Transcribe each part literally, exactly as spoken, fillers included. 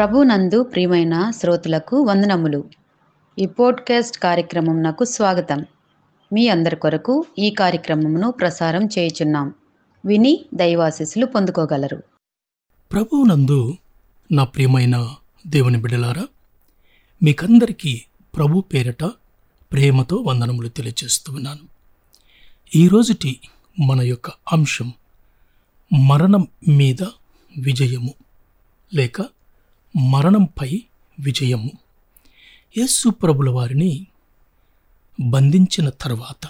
ప్రభునందు ప్రియమైన శ్రోతలకు వందనములు. ఈ పోడ్కాస్ట్ కార్యక్రమం నాకు స్వాగతం. మీ అందరి కొరకు ఈ కార్యక్రమమును ప్రసారం చేయుచున్నాం. విని దైవాశీస్సులు పొందుకోగలరు. ప్రభువునందు నా ప్రియమైన దేవుని బిడ్డలారా, మీకందరికీ ప్రభు పేరట ప్రేమతో వందనములు తెలియజేస్తూ ఉన్నాను. ఈరోజుటి మన యొక్క అంశం మరణం మీద విజయము లేక మరణంపై విజయము. యేసు ప్రభుల వారిని బంధించిన తర్వాత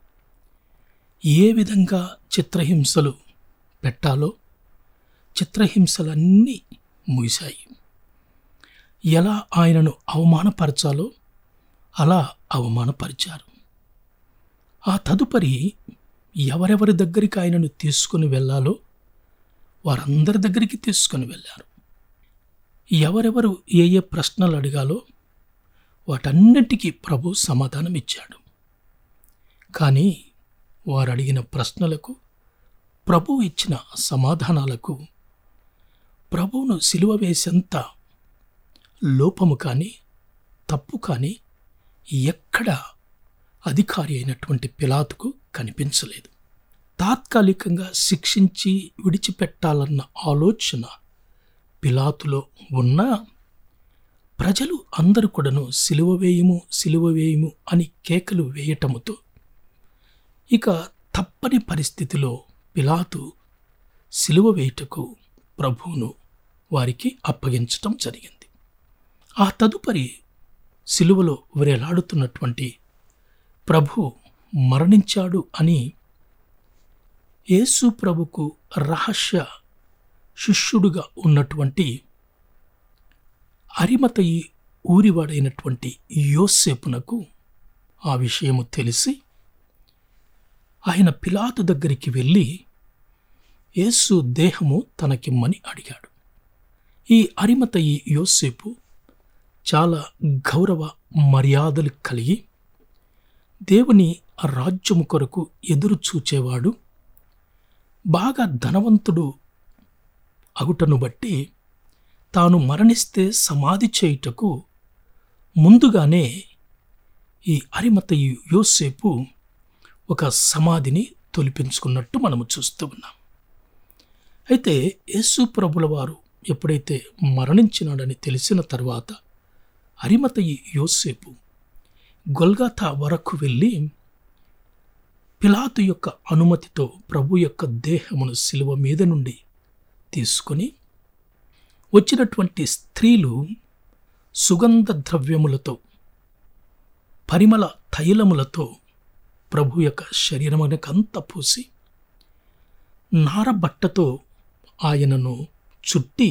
ఏ విధంగా చిత్రహింసలు పెట్టాలో చిత్రహింసలన్నీ ముగిశాయి. ఎలా ఆయనను అవమానపరచాలో అలా అవమానపరిచారు. ఆ తదుపరి ఎవరెవరి దగ్గరికి ఆయనను తీసుకుని వెళ్ళాలో వారందరి దగ్గరికి తీసుకుని వెళ్ళారు. ఎవరెవరు ఏ ఏ ప్రశ్నలు అడిగాలో వాటన్నిటికీ ప్రభు సమాధానం ఇచ్చాడు. కానీ వారు అడిగిన ప్రశ్నలకు, ప్రభు ఇచ్చిన సమాధానాలకు ప్రభువును సిలువ వేసేంత లోపము కానీ తప్పు కానీ ఎక్కడ అధికారి అయినటువంటి పిలాతుకు కనిపించలేదు. తాత్కాలికంగా శిక్షించి విడిచిపెట్టాలన్న ఆలోచన పిలాతులో ఉన్న ప్రజలు అందరూ కూడాను సిలువ వేయము సిలువ వేయము అని కేకలు వేయటముతో ఇక తప్పని పరిస్థితిలో పిలాతు సిలువ వేయుటకు ప్రభువును వారికి అప్పగించటం జరిగింది. ఆ తదుపరి సిలువలో వేలాడుతున్నటువంటి ప్రభు మరణించాడు అని యేసు ప్రభుకు రహస్య శిష్యుడుగా ఉన్నటువంటి అరిమతయి ఊరివాడైనటువంటి యోసేపునకు ఆ విషయము తెలిసి ఆయన పిలాతు దగ్గరికి వెళ్ళి యేసు దేహము తనకిమ్మని అడిగాడు. ఈ అరిమతయి యోసేపు చాలా గౌరవ మర్యాదలు కలిగి దేవుని రాజ్యము కొరకు ఎదురు చూచేవాడు. బాగా ధనవంతుడు అగుటను బట్టి తాను మరణిస్తే సమాధి చేయుటకు ముందుగానే ఈ అరిమతయి యోసేపు ఒక సమాధిని తొలిపించుకున్నట్టు మనము చూస్తూ ఉన్నాం. అయితే యేసు ప్రభుల వారు ఎప్పుడైతే మరణించినాడని తెలిసిన తర్వాత అరిమతయి యోసేపు గొల్గొతా వరకు వెళ్ళి పిలాతు యొక్క అనుమతితో ప్రభు యొక్క దేహమును శిలువ మీద నుండి తీసుకొని వచ్చినటువంటి స్త్రీలు సుగంధ ద్రవ్యములతో పరిమళ తైలములతో ప్రభు యొక్క శరీరమునకంతా పూసి నారబట్టతో ఆయనను చుట్టి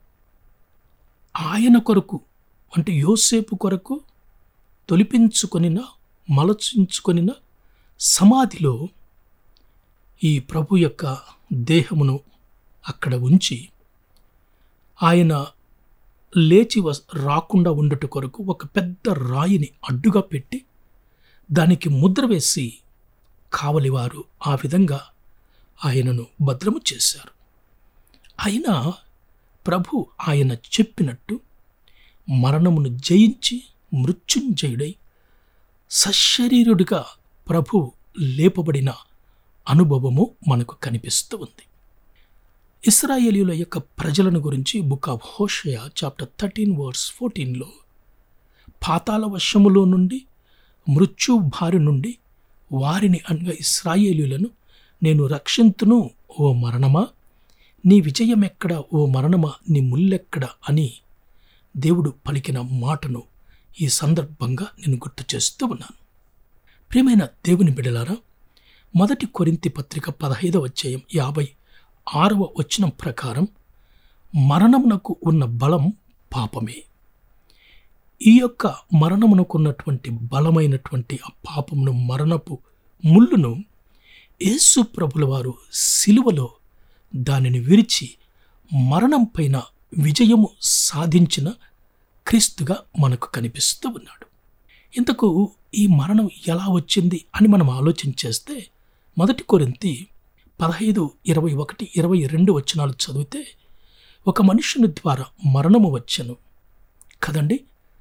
ఆయన కొరకు అంటే యోసేపు కొరకు తొలిపించుకొనిన మలచించుకొనిన సమాధిలో ఈ ప్రభు యొక్క దేహమును అక్కడ ఉంచి ఆయన లేచి వస్ రాకుండా ఉండుట కొరకు ఒక పెద్ద రాయిని అడ్డుగా పెట్టి దానికి ముద్ర వేసి కావలివారు ఆ విధంగా ఆయనను భద్రము చేశారు. అయినా ప్రభు ఆయన చెప్పినట్టు మరణమును జయించి మృత్యుంజయుడై సశరీరుడిగా ప్రభు లేపబడిన అనుభవము మనకు కనిపిస్తూ ఉంది. ఇశ్రాయేలీయుల యొక్క ప్రజలను గురించి book of Hosea chapter thirteen verse ఫోర్టీన్లో పాతాళ వశములో నుండి మృత్యు బారి నుండి వారిని అనగా ఇశ్రాయేలీయులను నేను రక్షింతును ఓ మరణమా, నీ విజయమెక్కడ ఓ మరణమా, నీ ముల్లెక్కడ అని దేవుడు పలికిన మాటను ఈ సందర్భంగా నేను గుర్తు చేస్తూ ఉన్నాను. ప్రియమైన దేవుని బిడ్డలారా, మొదటి కొరింథీ పత్రిక పదహైదవ అధ్యాయం యాభై ఆరవ వచనం ప్రకారం మరణమునకు ఉన్న బలం పాపమే. ఈ యొక్క మరణమునకు ఉన్నటువంటి బలమైనటువంటి ఆ పాపమును, మరణపు ముళ్ళును యేసు ప్రభుల వారు సిలువలో దానిని విరిచి మరణం పైన విజయము సాధించిన క్రీస్తుగా మనకు కనిపిస్తూ ఉన్నాడు. ఇంతకు ఈ మరణం ఎలా వచ్చింది అని మనం ఆలోచన చేస్తే మొదటి కొరింథీ పదహైదు ఇరవై ఒకటి ఇరవై రెండు వచనాలు చదివితే ఒక మనుషుని ద్వారా మరణము వచ్చెను కదండి.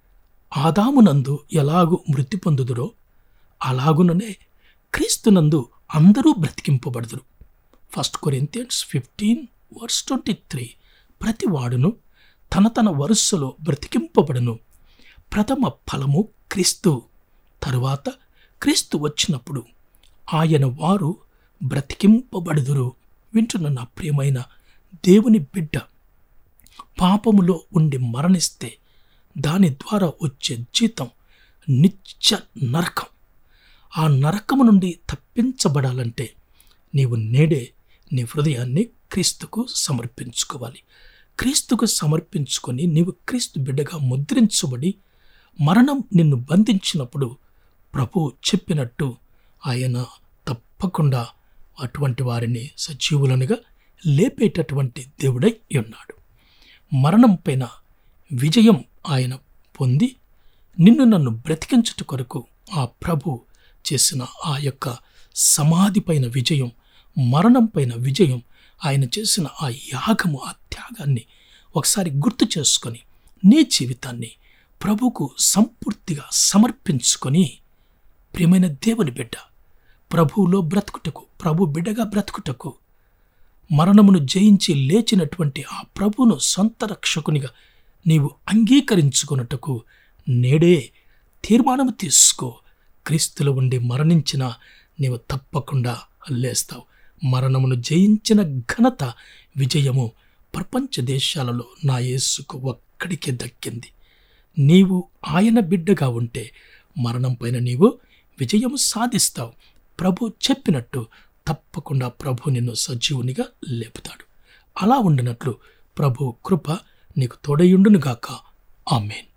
ఆదామునందు ఎలాగు మృతి పొందుదురో అలాగుననే క్రీస్తునందు అందరూ బ్రతికింపబడుదురు. First Corinthians fifteen verse twenty three ప్రతి వాడును తన తన వరుసలో బ్రతికింపబడును. ప్రథమ ఫలము క్రీస్తు. తరువాత క్రీస్తు వచ్చినప్పుడు ఆయన వారు బ్రతికింపబడుదురు. వింటున్న నా ప్రియమైన దేవుని బిడ్డ, పాపములో ఉండి మరణిస్తే దాని ద్వారా వచ్చే జీతం నిత్య నరకం. ఆ నరకము నుండి తప్పించబడాలంటే నీవు నేడే నీ హృదయాన్ని క్రీస్తుకు సమర్పించుకోవాలి. క్రీస్తుకు సమర్పించుకొని నీవు క్రీస్తు బిడ్డగా ముద్రించబడి మరణం నిన్ను బంధించినప్పుడు ప్రభు చెప్పినట్టు ఆయన తప్పకుండా అటువంటి వారిని సజీవులనుగా లేపేటటువంటి దేవుడై ఉన్నాడు. మరణం పైన విజయం ఆయన పొంది నిన్ను నన్ను బ్రతికించుట కొరకు ఆ ప్రభు చేసిన ఆ యొక్క సమాధి పైన విజయం, మరణం పైన విజయం, ఆయన చేసిన ఆ యాగము, ఆ త్యాగాన్ని ఒకసారి గుర్తు చేసుకొని నీ జీవితాన్ని ప్రభుకు సంపూర్తిగా సమర్పించుకొని ప్రియమైన దేవుని బిడ్డ, ప్రభువులో బ్రతుకుటకు, ప్రభు బిడ్డగా బ్రతుకుటకు, మరణమును జయించి లేచినటువంటి ఆ ప్రభువును సొంత రక్షకునిగా నీవు అంగీకరించుకొనుటకు నేడే తీర్మానము తీసుకో. క్రీస్తులో ఉండి మరణించిన నీవు తప్పకుండా లేస్తావు. మరణమును జయించిన ఘనత, విజయము ప్రపంచ దేశాలలో నా యేసుకు ఒక్కడికే దక్కింది. నీవు ఆయన బిడ్డగా ఉంటే మరణం పైన నీవు విజయము సాధిస్తావు. ప్రభు చెప్పినట్టు తప్పకుండా ప్రభు నిన్ను సజీవునిగా లేపుతాడు. అలా ఉండినట్లు ప్రభు కృప నీకు తోడయుండునుగాక. ఆమేన్.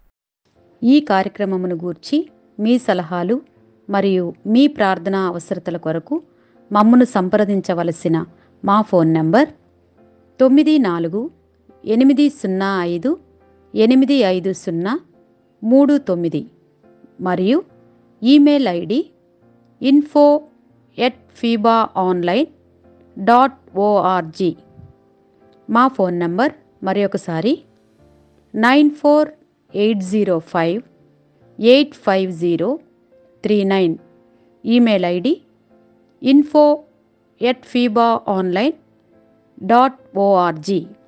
ఈ కార్యక్రమమును గూర్చి మీ సలహాలు మరియు మీ ప్రార్థనా అవసరతల కొరకు మమ్మను సంప్రదించవలసిన మా ఫోన్ నంబర్ తొమ్మిది నాలుగు ఎనిమిది సున్నా ఐదు ఎనిమిది ఐదు సున్నా మూడు తొమ్మిది మరియు email ID info at feeba online dot O R G. మా ఫోన్ నంబర్ మరి ఒకసారి nine four eight zero five eight five zero three nine. Email ID info at feeba online dot ORG.